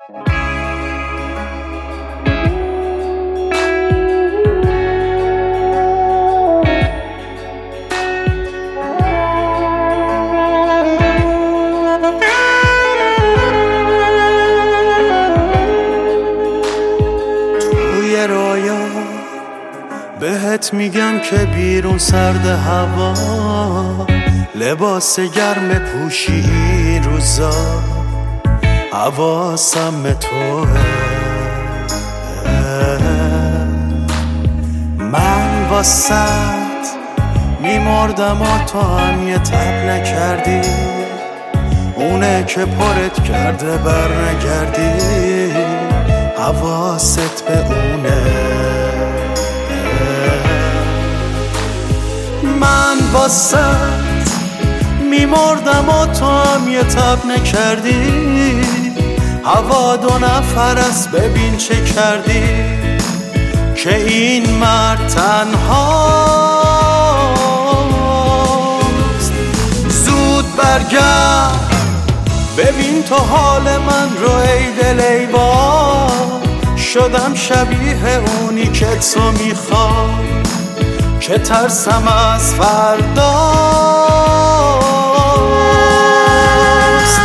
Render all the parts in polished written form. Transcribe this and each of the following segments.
توی رویا بهت میگم که بیرون سرد هوا، لباس گرم پوشی این روزا، حواسم توه. من واسط میمردم و تو هم یه تب نکردی، اونه که پرت کرده بر نگردی، حواست به اونه. من واسط میمردم و تو هم یه تب نکردی، هوا دو نفر است ببین چه کردی، که این مرد تنهاست. زود برگرد ببین تو حال من رو ای دل ای با، شدم شبیه اونی که تو میخوای، که ترسم از فرداست.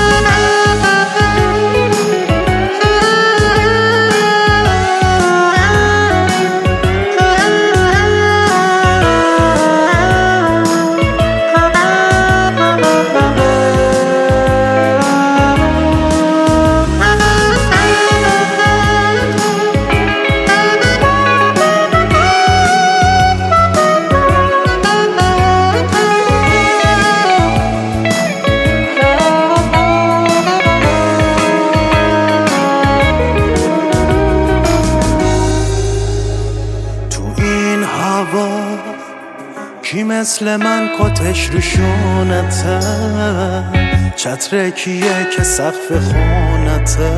کی مثل من کتش رو شونته، چتر کیه که سقف خونته،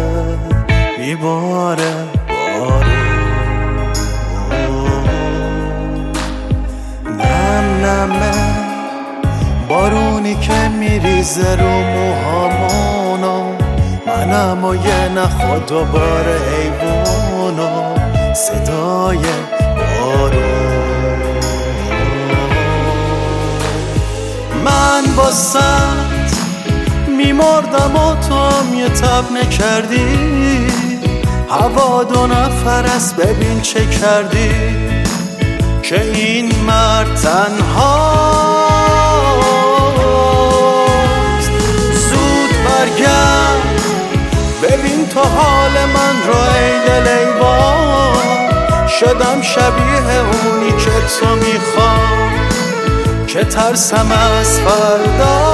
میباره نم نمه بارونی که میریزه رو موهامونو، منم و یه نخوا دوباره حیوونو، صدای بارون. من واسط میمردم و تو هم یه تب نکردی، هوا دو نفر است ببین چه کردی، که این مرد تنهاست. زود برگرد ببین تو حال من رو ای دل ای با، شدم شبیه اونی که تو میخوای، که ترسم از فردا.